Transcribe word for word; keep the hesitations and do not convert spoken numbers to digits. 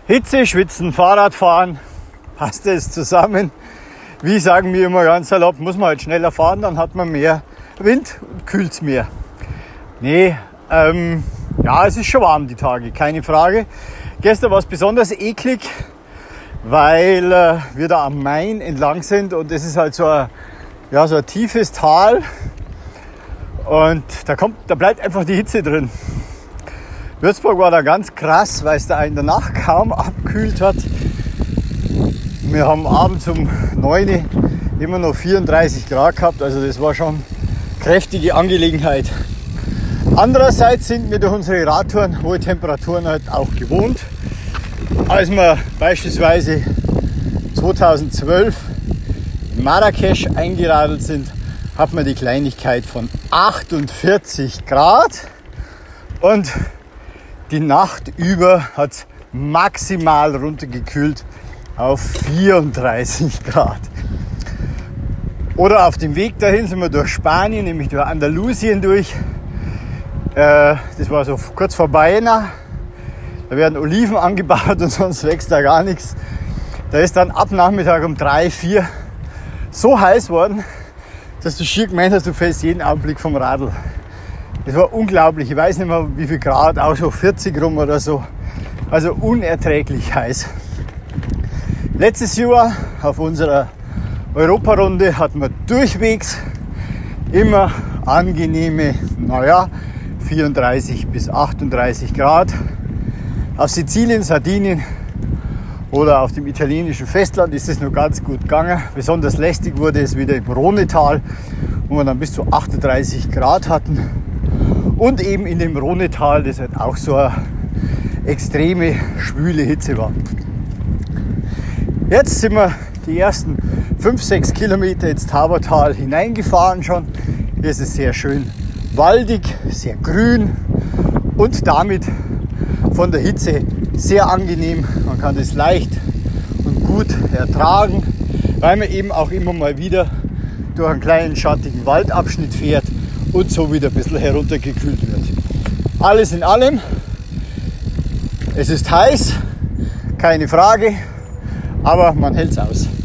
Hitze, Schwitzen, Fahrradfahren, passt es zusammen? Wie sagen wir immer ganz salopp, muss man halt schneller fahren, dann hat man mehr Wind und kühlt es mehr. Nee, ähm, ja, es ist schon warm die Tage, keine Frage. Gestern war es besonders eklig, weil äh, wir da am Main entlang sind und es ist halt so ein, ja, so ein tiefes Tal und da, kommt, da bleibt einfach die Hitze drin. Würzburg war da ganz krass, weil es da in der Nacht kaum abkühlt hat. Wir haben abends um neun immer noch vierunddreißig Grad gehabt, also das war schon kräftige Angelegenheit. Andererseits sind wir durch unsere Radtouren hohe Temperaturen halt auch gewohnt. Als wir beispielsweise zweitausendzwölf in Marrakesch eingeradelt sind, hat man die Kleinigkeit von achtundvierzig Grad und die Nacht über hat es maximal runtergekühlt auf vierunddreißig Grad. Oder auf dem Weg dahin sind wir durch Spanien, nämlich durch Andalusien durch. Äh, das war so kurz vor Baena. Da werden Oliven angebaut und sonst wächst da gar nichts. Da ist dann ab Nachmittag um drei, vier so heiß worden, dass du schier gemeint hast, du fällst jeden Augenblick vom Radl. Das war unglaublich, ich weiß nicht mehr wie viel Grad, auch so vierzig rum oder so. Also unerträglich heiß. Letztes Jahr auf unserer Europarunde hatten wir durchwegs immer angenehme, naja, vierunddreißig bis achtunddreißig Grad. Auf Sizilien, Sardinien oder auf dem italienischen Festland ist es noch ganz gut gegangen. Besonders lästig wurde es wieder im Rhonetal, wo wir dann bis zu achtunddreißig Grad hatten. Und eben in dem Rhonetal, das halt auch so eine extreme, schwüle Hitze war. Jetzt sind wir die ersten fünf, sechs Kilometer ins Taubertal hineingefahren schon. Hier ist es sehr schön waldig, sehr grün und damit von der Hitze sehr angenehm. Man kann es leicht und gut ertragen, weil man eben auch immer mal wieder durch einen kleinen schattigen Waldabschnitt fährt und so wieder ein bisschen heruntergekühlt wird. Alles in allem, es ist heiß, keine Frage, aber man hält es aus.